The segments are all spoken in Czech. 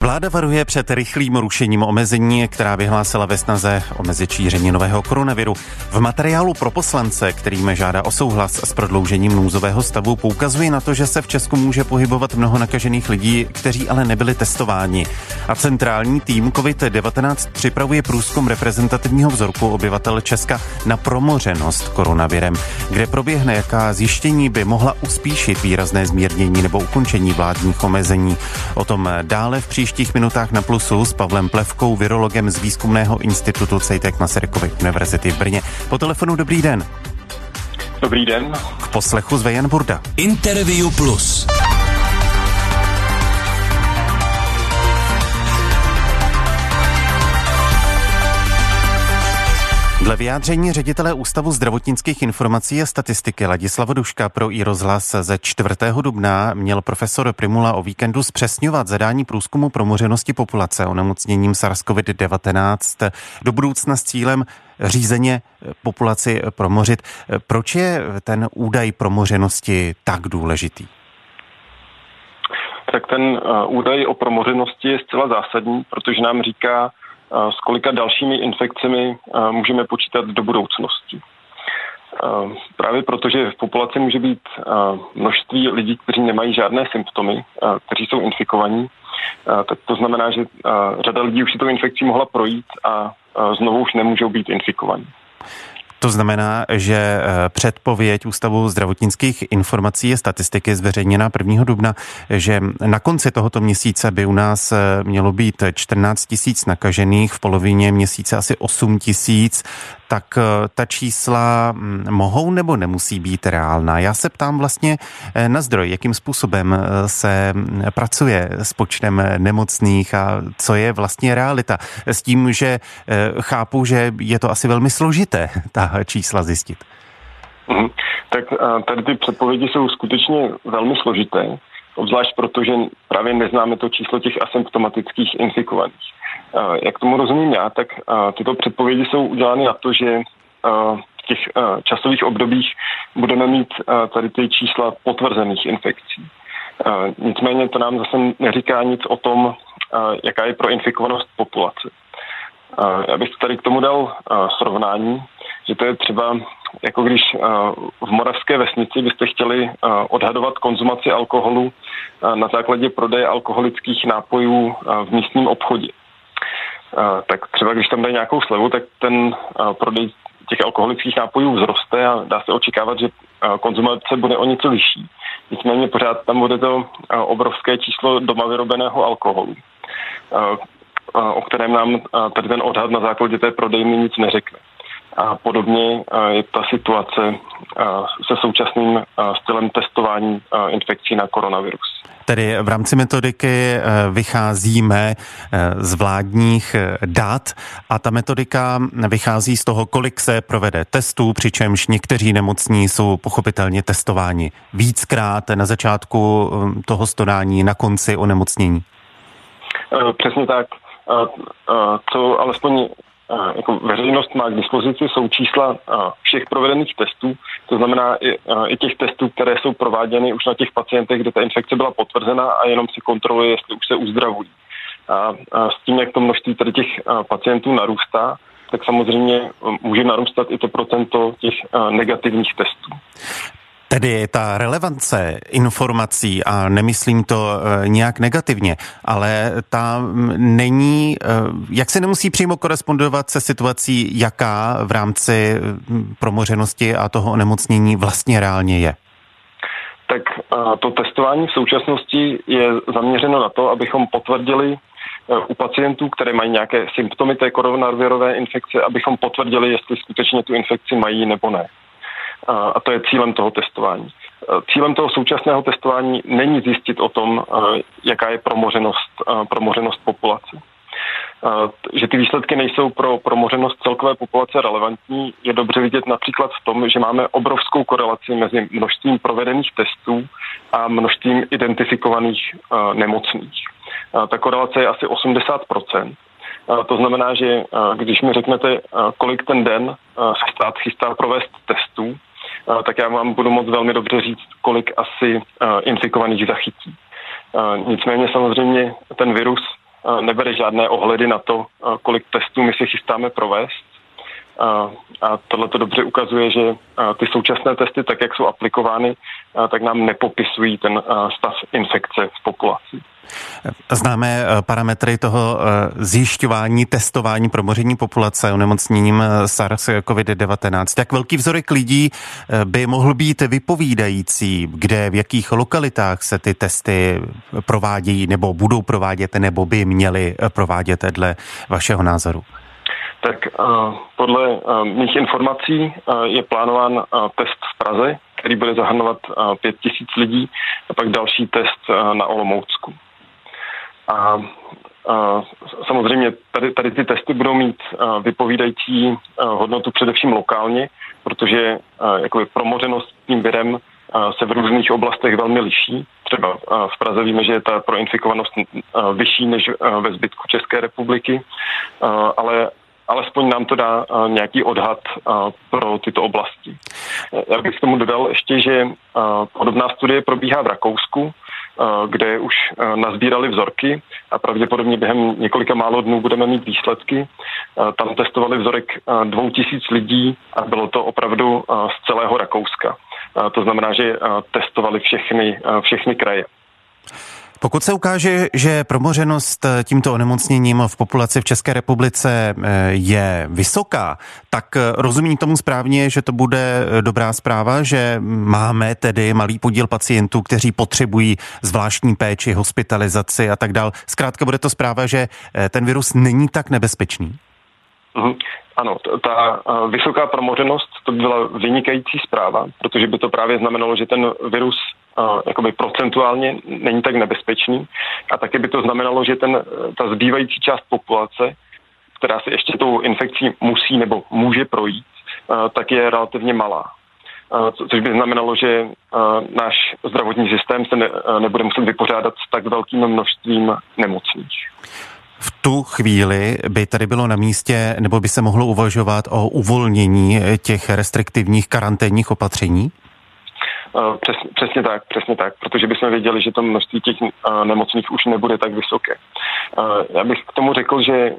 Vláda varuje před rychlým rušením omezení, která vyhlásila ve snaze omezit šíření nového koronaviru. V materiálu pro poslance, kterým žádá o souhlas s prodloužením nouzového stavu, poukazuje na to, že se v Česku může pohybovat mnoho nakažených lidí, kteří ale nebyli testováni. A centrální tým COVID-19 připravuje průzkum reprezentativního vzorku obyvatel Česka na promořenost koronavirem, kde proběhne, jaká zjištění by mohla uspíšit výrazné zmírnění nebo ukončení vládních omezení. O tom dále v příštích minutách na Plusu s Pavlem Plevkou, virologem z Výzkumného institutu CEJTEC Masarykovy univerzity v Brně. Po telefonu dobrý den. Dobrý den. K poslechu zve Jan Burda. Interview Plus. Dle vyjádření ředitele Ústavu zdravotnických informací a statistiky Ladislava Duška pro iRozhlas ze 4. dubna měl profesor Prymula o víkendu zpřesňovat zadání průzkumu promořenosti populace onemocněním SARS-CoV-19 do budoucna s cílem řízeně populaci promořit. Proč je ten údaj promořenosti tak důležitý? Tak ten údaj o promořenosti je zcela zásadní, protože nám říká, s kolika dalšími infekcemi můžeme počítat do budoucnosti. Právě protože v populaci může být množství lidí, kteří nemají žádné symptomy, kteří jsou infikovaní, tak to znamená, že řada lidí už si tou infekcí mohla projít a znovu už nemůžou být infikovaní. To znamená, že předpověď Ústavu zdravotnických informací a statistiky zveřejněná 1. dubna, že na konci tohoto měsíce by u nás mělo být 14 000 nakažených, v polovině měsíce asi 8 000, tak ta čísla mohou nebo nemusí být reálná? Já se ptám vlastně na zdroj, jakým způsobem se pracuje s počtem nemocných a co je vlastně realita. S tím, že chápu, že je to asi velmi složité ta čísla zjistit. Tak tady ty předpovědi jsou skutečně velmi složité, obzvlášť protože právě neznáme to číslo těch asymptomatických infikovaných. Jak tomu rozumím já, tak tyto předpovědi jsou udělány na to, že v těch časových obdobích budeme mít tady ty čísla potvrzených infekcí. Nicméně to nám zase neříká nic o tom, jaká je proinfikovanost populace. Já bych tady k tomu dal srovnání, že to je třeba jako když v moravské vesnici byste chtěli odhadovat konzumaci alkoholu na základě prodeje alkoholických nápojů v místním obchodě. Tak třeba když tam dají nějakou slevu, tak ten prodej těch alkoholických nápojů vzroste a dá se očekávat, že konzumace bude o něco vyšší. Nicméně pořád tam bude to obrovské číslo doma vyrobeného alkoholu, o kterém nám tady ten odhad na základě té prodejny nic neřekne. A podobně je ta situace se současným stylem testování infekcí na koronavirus. Tedy v rámci metodiky vycházíme z vládních dat a ta metodika vychází z toho, kolik se provede testů, přičemž někteří nemocní jsou pochopitelně testováni víckrát na začátku toho stonání, na konci onemocnění. Přesně tak. Co alespoň jako veřejnost má k dispozici, jsou čísla všech provedených testů, to znamená i těch testů, které jsou prováděny už na těch pacientech, kde ta infekce byla potvrzena a jenom se kontroluje, jestli už se uzdravují. A s tím, jak to množství tady těch pacientů narůstá, tak samozřejmě může narůstat i to procento těch negativních testů. Tedy ta relevance informací, a nemyslím to nějak negativně, ale ta není, jak se nemusí přímo korespondovat se situací, jaká v rámci promořenosti a toho onemocnění vlastně reálně je? Tak to testování v současnosti je zaměřeno na to, abychom potvrdili u pacientů, které mají nějaké symptomy té koronavirové infekce, abychom potvrdili, jestli skutečně tu infekci mají nebo ne. A to je cílem toho testování. Cílem toho současného testování není zjistit o tom, jaká je promořenost populace. Že ty výsledky nejsou pro promořenost celkové populace relevantní, je dobře vidět například v tom, že máme obrovskou korelaci mezi množstvím provedených testů a množstvím identifikovaných nemocných. Ta korelace je asi 80%. To znamená, že když mi řeknete, kolik ten den se stát chystá provést testů, tak já vám budu moct velmi dobře říct, kolik asi infikovaných zachytí. Nicméně samozřejmě ten virus nebere žádné ohledy na to, kolik testů my si chystáme provést. A tohle to dobře ukazuje, že ty současné testy, tak jak jsou aplikovány, tak nám nepopisují ten stav infekce v populaci. Známe parametry toho zjišťování, testování, promoření populace onemocněním SARS-CoV-19. Jak velký vzorek lidí by mohl být vypovídající, kde v jakých lokalitách se ty testy provádějí nebo budou provádět, nebo by měly provádět dle vašeho názoru? Tak podle mých informací je plánován test v Praze, který bude zahrnovat 5 000 lidí, a pak další test na Olomoucku. A samozřejmě tady ty testy budou mít vypovídající hodnotu především lokálně, protože jakoby promořenost tím virem se v různých oblastech velmi liší. Třeba v Praze víme, že je ta proinfikovanost vyšší než ve zbytku České republiky, ale alespoň nám to dá nějaký odhad pro tyto oblasti. Já bych k tomu dodal ještě, že podobná studie probíhá v Rakousku, kde už nazbírali vzorky a pravděpodobně během několika málo dnů budeme mít výsledky. Tam testovali vzorek 2000 lidí a bylo to opravdu z celého Rakouska. To znamená, že testovali všechny kraje. Pokud se ukáže, že promořenost tímto onemocněním v populaci v České republice je vysoká, tak rozumím tomu správně, že to bude dobrá zpráva, že máme tedy malý podíl pacientů, kteří potřebují zvláštní péči, hospitalizaci a tak dál. Zkrátka bude to zpráva, že ten virus není tak nebezpečný? Ano, ta vysoká promořenost to byla vynikající zpráva, protože by to právě znamenalo, že ten virus jakoby procentuálně není tak nebezpečný a taky by to znamenalo, že ta zbývající část populace, která se ještě tou infekcí musí nebo může projít, tak je relativně malá. Což by znamenalo, že náš zdravotní systém se nebude muset vypořádat s tak velkým množstvím nemocných. V tu chvíli by tady bylo na místě, nebo by se mohlo uvažovat o uvolnění těch restriktivních karanténních opatření? Přesně tak, protože bychom věděli, že to množství těch nemocných už nebude tak vysoké. Já bych k tomu řekl, že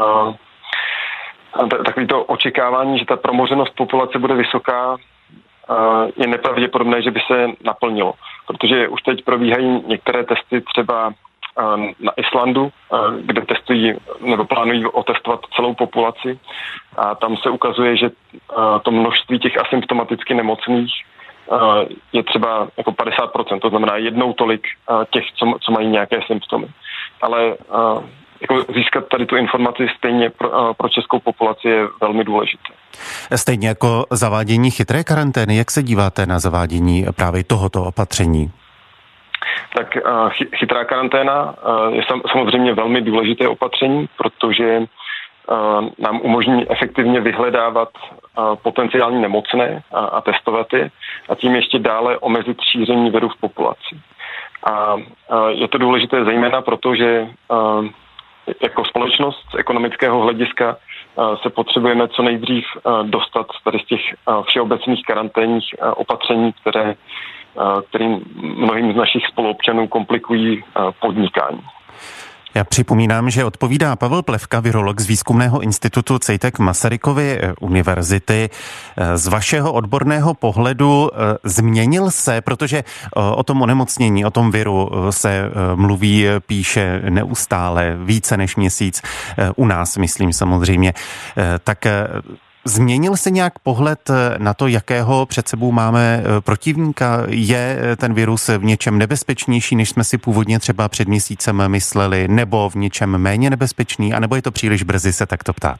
takový to očekávání, že ta promořenost populace bude vysoká, je nepravděpodobné, že by se naplnilo, protože už teď probíhají některé testy třeba na Islandu, kde testují nebo plánují otestovat celou populaci a tam se ukazuje, že to množství těch asymptomaticky nemocných je třeba jako 50%, to znamená jednou tolik těch, co mají nějaké symptomy. Ale jako získat tady tu informaci stejně pro českou populaci je velmi důležité. Stejně jako zavádění chytré karantény, jak se díváte na zavádění právě tohoto opatření? Tak chytrá karanténa je samozřejmě velmi důležité opatření, protože nám umožní efektivně vyhledávat potenciální nemocné a testovat je a tím ještě dále omezit šíření viru v populaci. A je to důležité zejména proto, že jako společnost z ekonomického hlediska se potřebujeme co nejdřív dostat tady z těch všeobecných karanténních opatření, kterým mnohým z našich spoluobčanů komplikují podnikání. Já připomínám, že odpovídá Pavel Plevka, virolog z Výzkumného institutu CEJTEC Masarykovy univerzity. Z vašeho odborného pohledu změnil se, protože o tom onemocnění, o tom viru se mluví, píše neustále, více než měsíc, u nás, myslím samozřejmě, tak změnil se nějak pohled na to, jakého před sebou máme protivníka? Je ten virus v něčem nebezpečnější, než jsme si původně třeba před měsícem mysleli, nebo v něčem méně nebezpečný, anebo je to příliš brzy se takto ptát?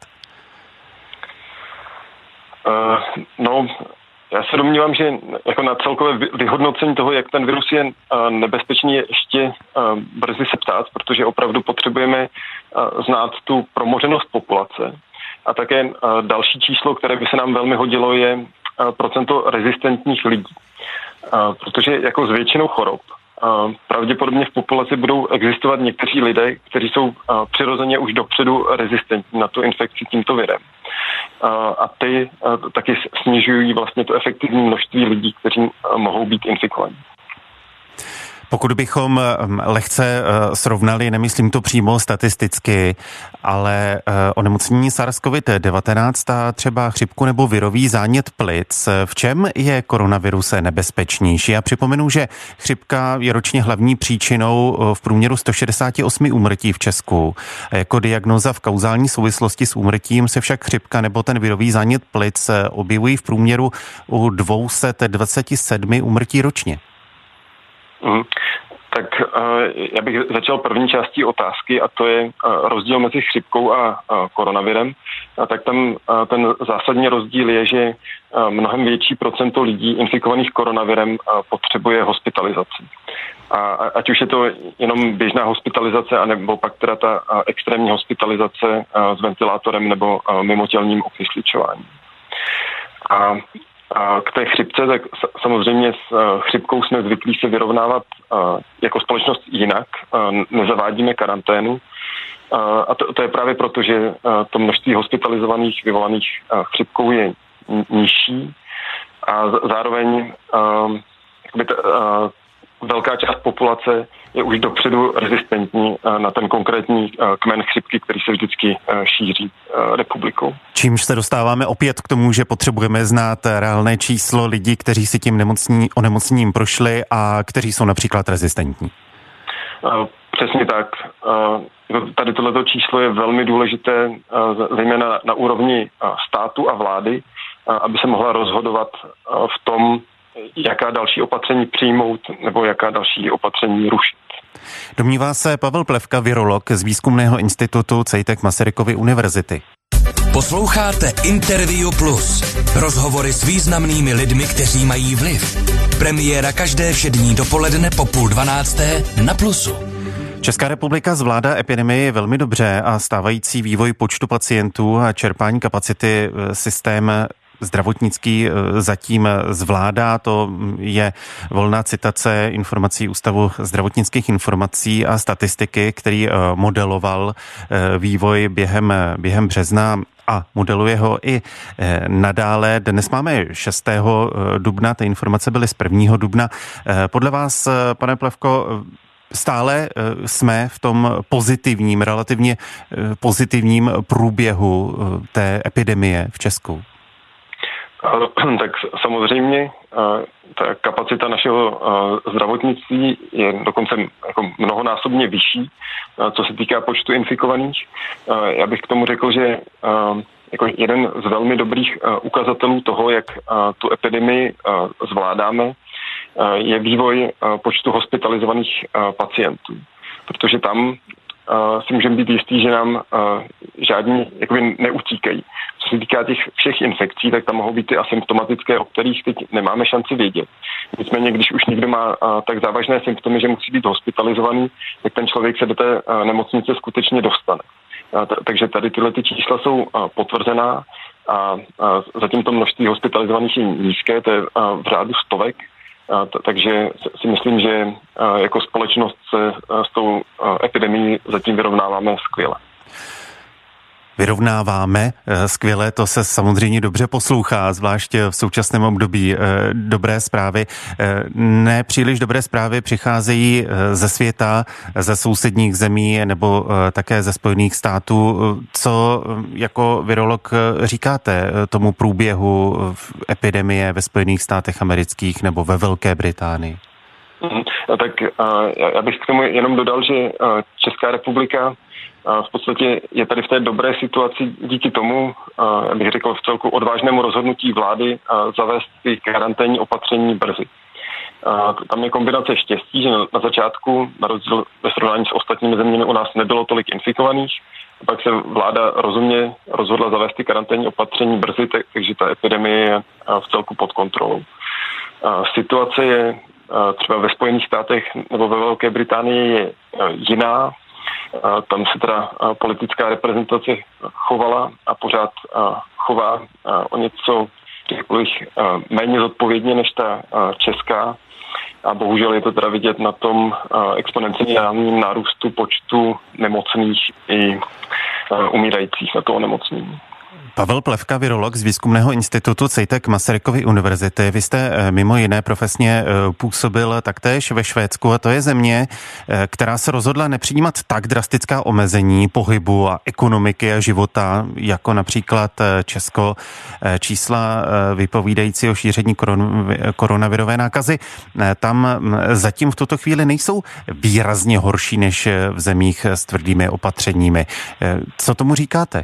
Já se domnívám, že jako na celkové vyhodnocení toho, jak ten virus je nebezpečný, je ještě brzy se ptát, protože opravdu potřebujeme znát tu promořenost populace. A také další číslo, které by se nám velmi hodilo, je procento rezistentních lidí. Protože jako s většinou chorob pravděpodobně v populaci budou existovat někteří lidé, kteří jsou přirozeně už dopředu rezistentní na tu infekci tímto virem. A ty taky snižují vlastně to efektivní množství lidí, kteří mohou být infikovaní. Pokud bychom lehce srovnali, nemyslím to přímo statisticky, ale onemocnění SARS-CoV-19 a třeba chřipku nebo virový zánět plic, v čem je koronavirus nebezpečnější? Já připomenu, že chřipka je ročně hlavní příčinou v průměru 168 úmrtí v Česku. Jako diagnóza v kauzální souvislosti s úmrtím se však chřipka nebo ten virový zánět plic objevují v průměru u 227 úmrtí ročně. Tak já bych začal první částí otázky, a to je rozdíl mezi chřipkou a koronavirem. Tak tam ten zásadní rozdíl je, že mnohem větší procento lidí infikovaných koronavirem potřebuje hospitalizaci. A ať už je to jenom běžná hospitalizace, anebo pak teda ta extrémní hospitalizace s ventilátorem nebo mimotělním okysličováním. A k té chřipce, tak samozřejmě s chřipkou jsme zvyklí se vyrovnávat jako společnost jinak. Nezavádíme karanténu. A to je právě proto, že to množství hospitalizovaných vyvolaných chřipkou je nižší. A zároveň velká část populace je už dopředu rezistentní na ten konkrétní kmen chřipky, který se vždycky šíří republikou. Čímž se dostáváme opět k tomu, že potřebujeme znát reálné číslo lidí, kteří si tím onemocněním prošli a kteří jsou například rezistentní. Přesně tak. Tady tohleto číslo je velmi důležité, zejména na úrovni státu a vlády, aby se mohla rozhodovat v tom, jaká další opatření přijmout nebo jaká další opatření rušit. Domnívá se Pavel Plevka, virolog z Výzkumného institutu CEJTEC Masarykovy univerzity. Posloucháte Interview Plus. Rozhovory s významnými lidmi, kteří mají vliv. Premiéra každé všední dopoledne po 11:30 na Plusu. Česká republika zvládá epidemii velmi dobře a stávající vývoj počtu pacientů a čerpání kapacity systém zdravotnický zatím zvládá. To je volná citace informací Ústavu zdravotnických informací a statistiky, který modeloval vývoj během března a modeluje ho i nadále. Dnes máme 6. dubna, ty informace byly z 1. dubna. Podle vás, pane Plevko, stále jsme v tom pozitivním, relativně pozitivním průběhu té epidemie v Česku? Tak samozřejmě ta kapacita našeho zdravotnictví je dokonce jako mnohonásobně vyšší, co se týká počtu infikovaných. Já bych k tomu řekl, že jako jeden z velmi dobrých ukazatelů toho, jak tu epidemii zvládáme, je vývoj počtu hospitalizovaných pacientů. Protože tam si můžeme být jistý, že nám žádní jakoby neutíkají. Co se týká těch všech infekcí, tak tam mohou být ty asymptomatické, o kterých teď nemáme šanci vědět. Nicméně, když už někdo má tak závažné symptomy, že musí být hospitalizovaný, tak ten člověk se do té nemocnice skutečně dostane. Takže tady tyhle ty čísla jsou potvrzená a zatím to množství hospitalizovaných je nízké, to je v řádu stovek. Takže si myslím, že jako společnost se s tou epidemií zatím vyrovnáváme skvěle. Vyrovnáváme skvěle, to se samozřejmě dobře poslouchá, zvlášť v současném období. Dobré zprávy, ne příliš dobré zprávy přicházejí ze světa, ze sousedních zemí nebo také ze Spojených států. Co jako virolog říkáte tomu průběhu epidemie ve Spojených státech amerických nebo ve Velké Británii? Tak já bych k tomu jenom dodal, že Česká republika v podstatě je tady v té dobré situaci díky tomu, já bych řekl v celku odvážnému rozhodnutí vlády zavést ty karanténní opatření brzy. Tam je kombinace štěstí, že na začátku, na rozdíl ve srovnání s ostatními zeměmi, u nás nebylo tolik infikovaných. Pak se vláda rozumně rozhodla zavést ty karanténní opatření brzy, takže ta epidemie je v celku pod kontrolou. Situace je třeba ve Spojených státech nebo ve Velké Británii je jiná. Tam se teda politická reprezentace chovala a pořád chová o něco, řekl bych, méně zodpovědně než ta česká. A bohužel je to teda vidět na tom exponenciálním nárůstu počtu nemocných i umírajících na to onemocnění. Pavel Plevka, virolog z výzkumného institutu CEITEC Masarykovy univerzity. Vy jste mimo jiné profesně působil taktéž ve Švédsku a to je země, která se rozhodla nepřijímat tak drastická omezení pohybu a ekonomiky a života, jako například Česko. Čísla vypovídající o šíření koronavirové nákazy tam zatím v tuto chvíli nejsou výrazně horší než v zemích s tvrdými opatřeními. Co tomu říkáte?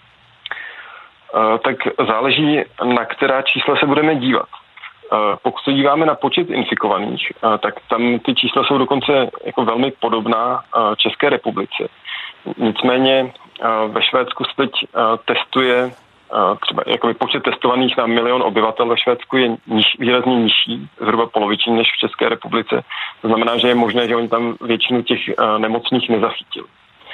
Tak záleží, na která čísla se budeme dívat. Pokud se díváme na počet infikovaných, tak tam ty čísla jsou dokonce jako velmi podobná České republice. Nicméně ve Švédsku se teď testuje třeba jakoby počet testovaných na 1 milion obyvatel ve Švédsku je výrazně nižší, zhruba poloviční než v České republice. To znamená, že je možné, že oni tam většinu těch nemocných nezachytili.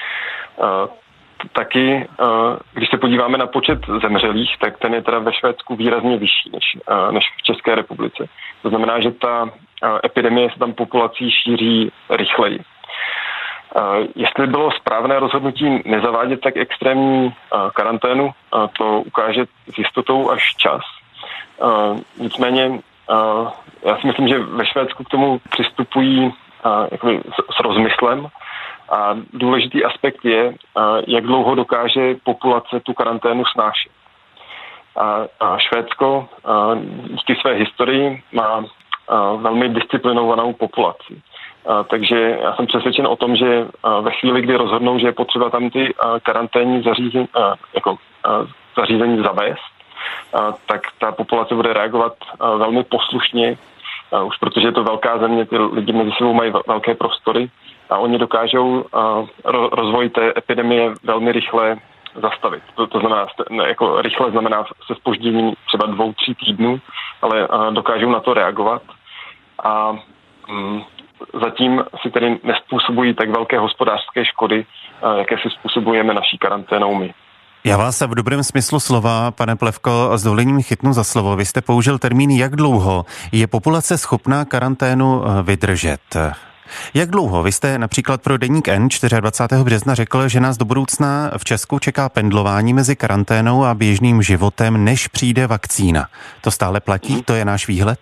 Taky, když se podíváme na počet zemřelých, tak ten je teda ve Švédsku výrazně vyšší než v České republice. To znamená, že ta epidemie se tam populací šíří rychleji. Jestli bylo správné rozhodnutí nezavádět tak extrémní karanténu, to ukáže s jistotou až čas. Nicméně já si myslím, že ve Švédsku k tomu přistupují s rozmyslem. A důležitý aspekt je, jak dlouho dokáže populace tu karanténu snášet. A Švédsko díky své historii má velmi disciplinovanou populaci. Takže já jsem přesvědčen o tom, že ve chvíli, kdy rozhodnou, že je potřeba tam ty karanténní zařízení zavést, tak ta populace bude reagovat velmi poslušně, už protože je to velká země, ty lidi mezi sebou mají velké prostory a oni dokážou rozvoj té epidemie velmi rychle zastavit. To znamená, jako rychle znamená se zpožděním třeba 2-3 týdnů, ale dokážou na to reagovat a zatím si tedy nespůsobují tak velké hospodářské škody, jaké si způsobujeme naší karanténou my. Já vás v dobrém smyslu slova, pane Plevko, s dovolením chytnu za slovo. Vy jste použil termín, jak dlouho je populace schopná karanténu vydržet. Jak dlouho? Vy jste například pro deník N 24. března řekl, že nás do budoucna v Česku čeká pendlování mezi karanténou a běžným životem, než přijde vakcína. To stále platí? To je náš výhled?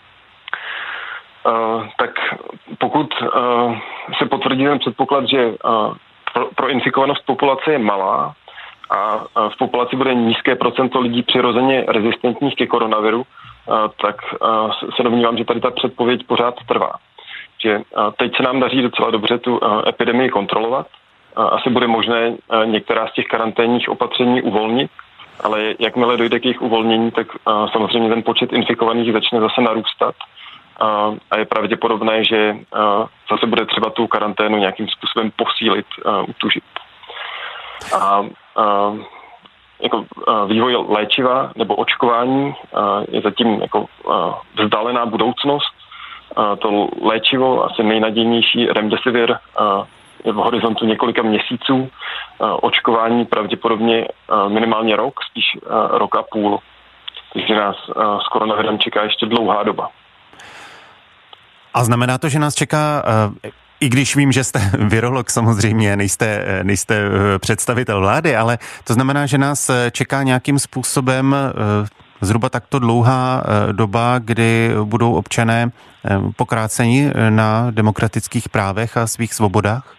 Tak pokud se potvrdí ten předpoklad, že pro infikovanost populace je malá a v populaci bude nízké procento lidí přirozeně rezistentních ke koronaviru, tak se domnívám, že tady ta předpověď pořád trvá. Že teď se nám daří docela dobře tu epidemii kontrolovat. Asi bude možné některá z těch karanténních opatření uvolnit, ale jakmile dojde k jejich uvolnění, tak samozřejmě ten počet infikovaných začne zase narůstat a je pravděpodobné, že zase bude třeba tu karanténu nějakým způsobem posílit, utužit. Jako vývoj léčiva nebo očkování je zatím jako vzdálená budoucnost. To léčivo, asi nejnadějnější Remdesivir, je v horizontu několika měsíců. Očkování pravděpodobně minimálně rok, spíš rok a půl. Takže nás s koronavirem čeká ještě dlouhá doba. A znamená to, že nás čeká, i když vím, že jste virolog samozřejmě, nejste představitel vlády, ale to znamená, že nás čeká nějakým způsobem zhruba takto dlouhá doba, kdy budou občané pokráceni na demokratických právech a svých svobodách?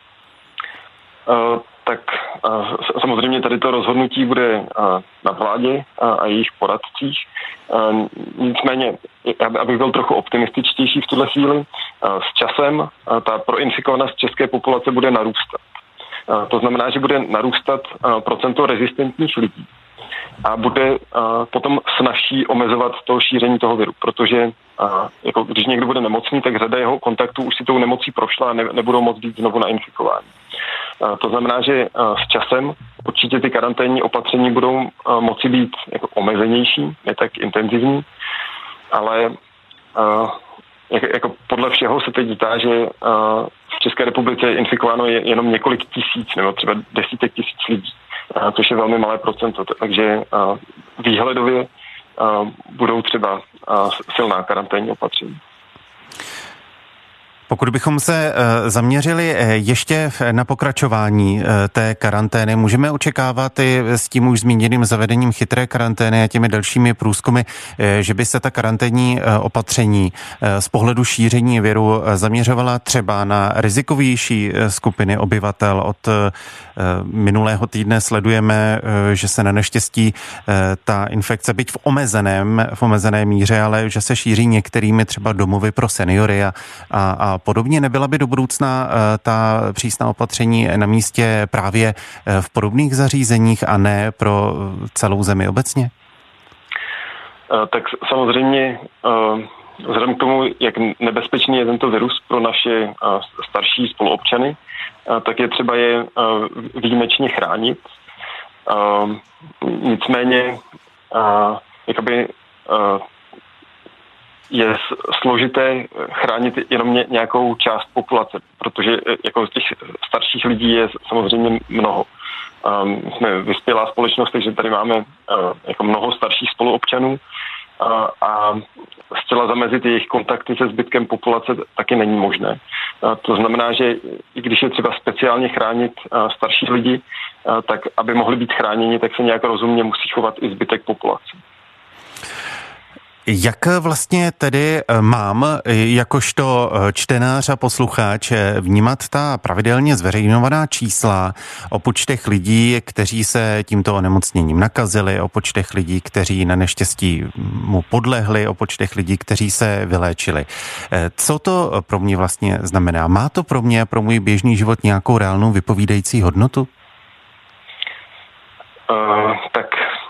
Tak samozřejmě tady to rozhodnutí bude na vládě a jejich poradcích. Nicméně, abych byl trochu optimističtější v tuhle chvíli, s časem ta proinfikovanost české populace bude narůstat. To znamená, že bude narůstat procento rezistentních lidí a bude potom snazší omezovat to šíření toho viru, protože jako když někdo bude nemocný, tak řada jeho kontaktů už si tou nemocí prošla a nebudou moct být znovu nainfikováni. To znamená, že s časem určitě ty karanténní opatření budou moci být jako omezenější, ne tak intenzivní, ale jako podle všeho se teď zdá, že v České republice je infikováno jenom několik tisíc nebo třeba desítek tisíc lidí, což je velmi malé procento, takže výhledově budou třeba silná karanténní opatření. Pokud bychom se zaměřili ještě na pokračování té karantény, můžeme očekávat i s tím už zmíněným zavedením chytré karantény a těmi dalšími průzkumy, že by se ta karanténní opatření z pohledu šíření viru zaměřovala třeba na rizikovější skupiny obyvatel. Od minulého týdne sledujeme, že se na neštěstí ta infekce, byť v omezené míře, ale že se šíří některými třeba domovy pro seniory a podobně. Nebyla by do budoucna ta přísná opatření na místě právě v podobných zařízeních a ne pro celou zemi obecně? Tak samozřejmě vzhledem k tomu, jak nebezpečný je tento virus pro naše starší spoluobčany, tak je třeba je výjimečně chránit. Nicméně je složité chránit jenom nějakou část populace, protože jako těch starších lidí je samozřejmě mnoho. Jsme vyspělá společnost, takže tady máme jako mnoho starších spoluobčanů a zcela zamezit jejich kontakty se zbytkem populace taky není možné. To znamená, že i když je třeba speciálně chránit starší lidi, tak aby mohli být chráněni, tak se nějak rozumně musí chovat i zbytek populace. Jak vlastně tedy mám jakožto čtenář a posluchač vnímat ta pravidelně zveřejňovaná čísla o počtech lidí, kteří se tímto onemocněním nakazili, o počtech lidí, kteří na neštěstí mu podlehli, o počtech lidí, kteří se vyléčili? Co to pro mě vlastně znamená? Má to pro mě, pro můj běžný život nějakou reálnou vypovídající hodnotu? Tak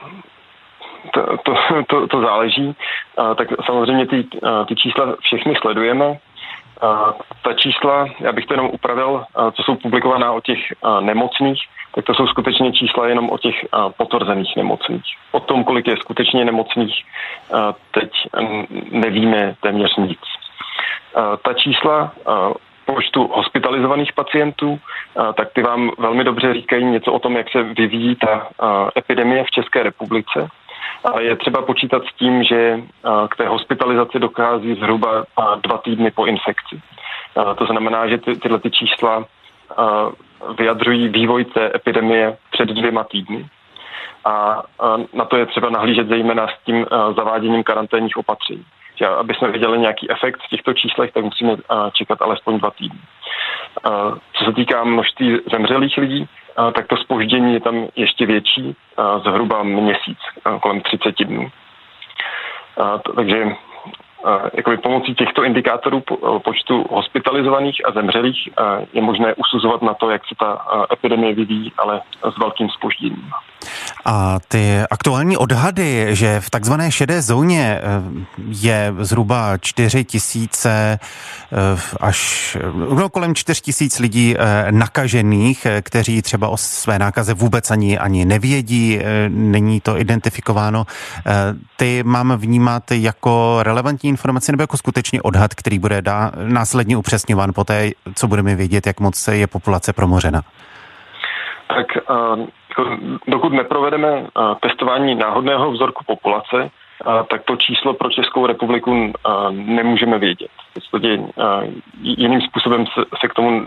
to záleží. Tak samozřejmě ty čísla všechny sledujeme. Ta čísla, já bych to jenom upravil, co jsou publikovaná o těch nemocných, tak to jsou skutečně čísla jenom o těch potvrzených nemocných. O tom, kolik je skutečně nemocných, teď nevíme téměř nic. Ta čísla počtu hospitalizovaných pacientů, tak ty vám velmi dobře říkají něco o tom, jak se vyvíjí ta epidemie v České republice. A je třeba počítat s tím, že k té hospitalizaci dochází zhruba 2 týdny po infekci. To znamená, že tyhle čísla vyjadřují vývoj té epidemie před 2 týdny. A na to je třeba nahlížet zejména s tím zaváděním karanténních opatření. Že aby jsme viděli nějaký efekt v těchto číslech, tak musíme čekat alespoň 2 týdny. Co se týká množství zemřelých lidí, tak to zpoždění je tam ještě větší, zhruba měsíc, kolem 30 dnů. Takže jakoby pomocí těchto indikátorů počtu hospitalizovaných a zemřelých je možné usuzovat na to, jak se ta epidemie vyvíjí, ale s velkým zpožděním. A ty aktuální odhady, že v takzvané šedé zóně je zhruba 4 000 až kolem 4 000 lidí nakažených, kteří třeba o své nákaze vůbec ani nevědí, není to identifikováno. Ty mám vnímat jako relevantní informaci nebo jako skutečně odhad, který bude následně upřesňován poté, co budeme vědět, jak moc je populace promořena? Tak dokud neprovedeme testování náhodného vzorku populace, tak to číslo pro Českou republiku nemůžeme vědět. Jiným způsobem se k tomu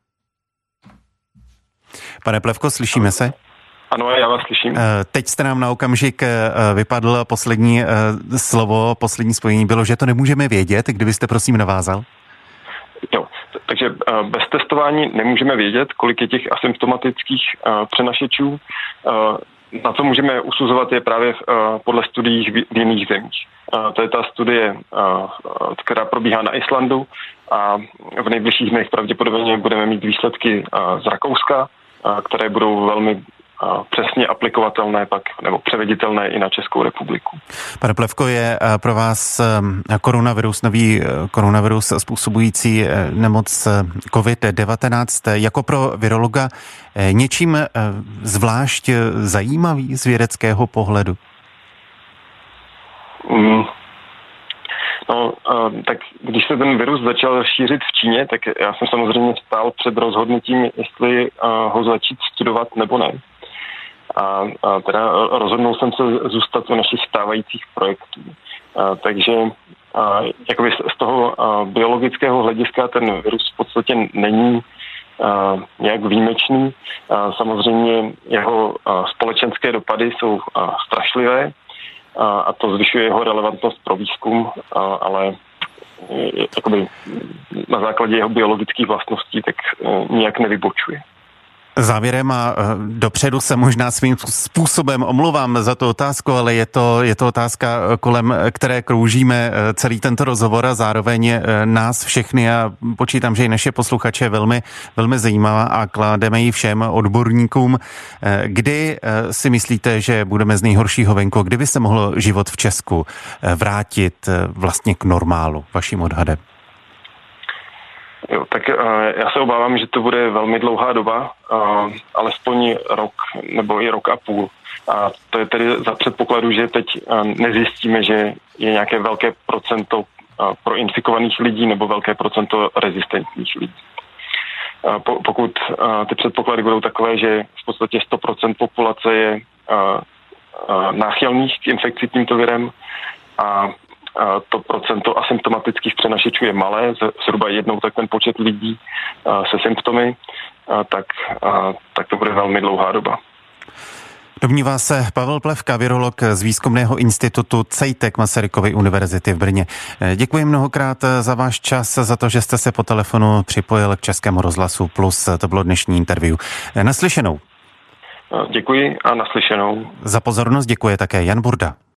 Pane Plevko, slyšíme se? Ano, já vás slyším. Teď jste nám na okamžik vypadl poslední slovo, poslední spojení bylo, že to nemůžeme vědět, kdybyste prosím navázal. Jo, takže bez testování nemůžeme vědět, kolik je těch asymptomatických přenašečů. Na co můžeme usuzovat je právě podle studií v jiných zemích. To je ta studie, která probíhá na Islandu a v nejbližších dnech pravděpodobně budeme mít výsledky z Rakouska, které budou velmi přesně aplikovatelné pak nebo převeditelné i na Českou republiku. Pane Plevko, je pro vás nový koronavirus způsobující nemoc COVID-19 jako pro virologa něčím zvlášť zajímavý z vědeckého pohledu? No, tak když se ten virus začal šířit v Číně, tak já jsem samozřejmě stál před rozhodnutím, jestli ho začít studovat nebo ne. A teda rozhodnul jsem se zůstat u našich stávajících projektů. Takže jakoby z toho biologického hlediska ten virus v podstatě není nějak výjimečný. Samozřejmě jeho společenské dopady jsou strašlivé a to zvyšuje jeho relevantnost pro výzkum, ale jakoby na základě jeho biologických vlastností tak nijak nevybočuje. Závěrem a dopředu se možná svým způsobem omluvám za tu otázku, ale je to otázka, kolem které kroužíme celý tento rozhovor a zároveň nás všechny a počítám, že i naše posluchače velmi, velmi zajímavá a klademe ji všem odborníkům. Kdy si myslíte, že budeme z nejhoršího venku? Kdy by se mohl život v Česku vrátit vlastně k normálu, vaším odhadem? Jo, tak já se obávám, že to bude velmi dlouhá doba, alespoň rok nebo i rok a půl. A to je tedy za předpokladu, že teď nezjistíme, že je nějaké velké procento proinfikovaných lidí nebo velké procento rezistentních lidí. Pokud ty předpoklady budou takové, že v podstatě 100% populace je náchylných k infekci tímto virem a to procento asymptomatických přenašečů je malé, zhruba jednou tak ten počet lidí se symptomy, tak to bude velmi dlouhá doba. Domnívá se Pavel Plevka, virolog z Výzkumného institutu CEJTEC Masarykovy univerzity v Brně. Děkuji mnohokrát za váš čas, za to, že jste se po telefonu připojil k Českému rozhlasu Plus. To bylo dnešní interview. Naslyšenou. Děkuji a naslyšenou. Za pozornost děkuje také Jan Burda.